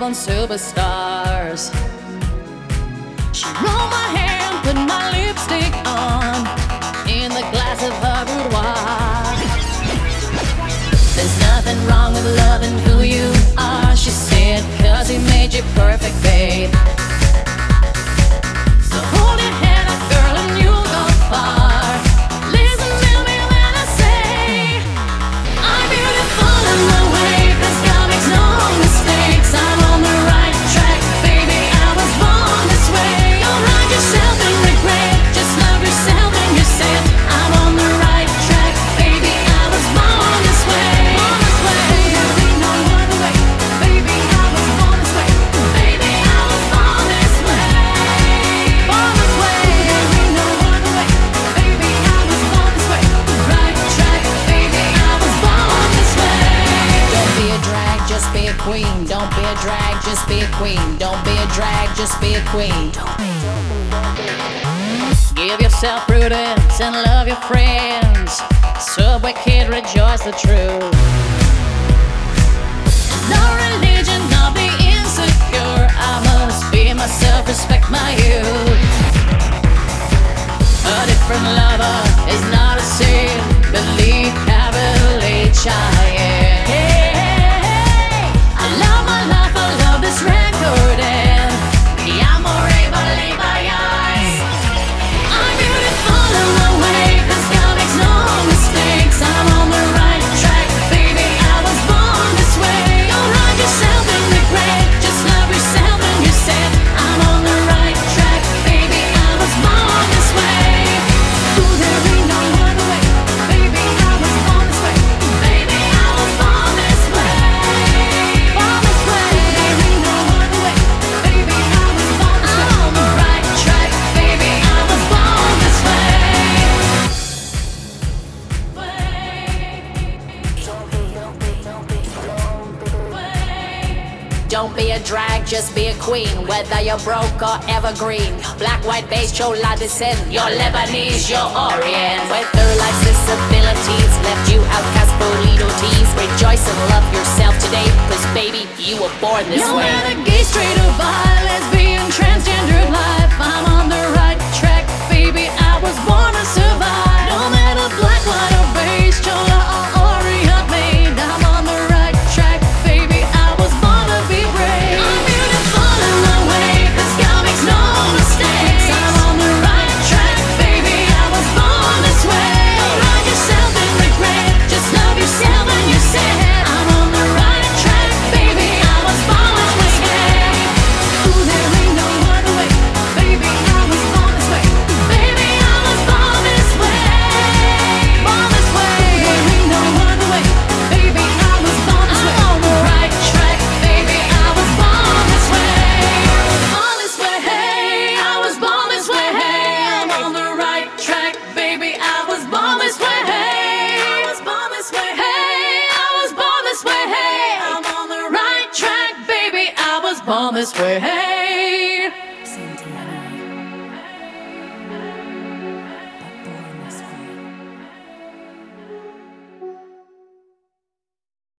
born superstars. She rolled my hair and put my lipstick on in the glass of her boudoir. There's nothing wrong with loving who you are, she said, 'cause he made you perfect, babe. So hold your head up, girl, and you'll go far. Listen to me when I say I'm beautiful in my way, 'cause God makes no mistakes. I'm on the right track, baby, I was born this way. Don't hide yourself in regret, just love yourself and you said I'm on the right track, baby, I was born this way. Born this way, there ain't no other way, baby, I was born this way. Baby, I was born this way. Born this way, there ain't no other way, baby, I was born this way. Right track, baby, I was born this way. Don't be a drag, just be a queen. Don't be a drag, just be a queen. Don't be a drag, just be a queen. Give yourself prudence and love your friends. Subway kid, rejoice the truth. No religion, not be insecure. I must be myself, respect my youth. A different lover is not a sin. Believe capital H-I-N. Hey, I love my life, I love this record, and the amore vale my eyes. I'm beautiful in my way, 'cause God makes no mistakes. I'm on the right track, baby, I was born this way. Don't hide yourself in regret, just love yourself and you said I'm on the right track, baby, I was born this way. Ooh, there ain't no other way, baby, I was born this way. Baby, I was born this way. Born this way, there ain't no other way, baby, I was born this way. I'm on the right track, baby, I was born this way. Don't be a drag, just be a queen. Whether you're broke or evergreen, black, white, beige, chola descent, you're Lebanese, you're Orient. Whether life's disabilities left you outcast, burrito tees, rejoice and love yourself today, 'cause baby, you were born this way. No matter gay, straight or bi, lesbian, transgendered life, I'm on the right track, baby, I was born to survive. No matter black, white or beige, chola or Orient made, I'm on the right track, baby, I was born to be brave. I'm beautiful in my way, 'cause God makes no mistakes. I'm on the right track, baby, I was born this way. Don't hide yourself in regret, just love yourself and you said I'm on the right track, baby, I was born this way. Ooh, there ain't no other way, baby, I was born this way. Baby, I was born this way. Born this way, there ain't no other way, baby, I was born this way. I'm on the right track, baby, I was born this way. Born this way, I was born this way. I'm on the right track, baby, I was born this way. I was born this way, I was born this way. I'm on the right track, baby, I was born this way.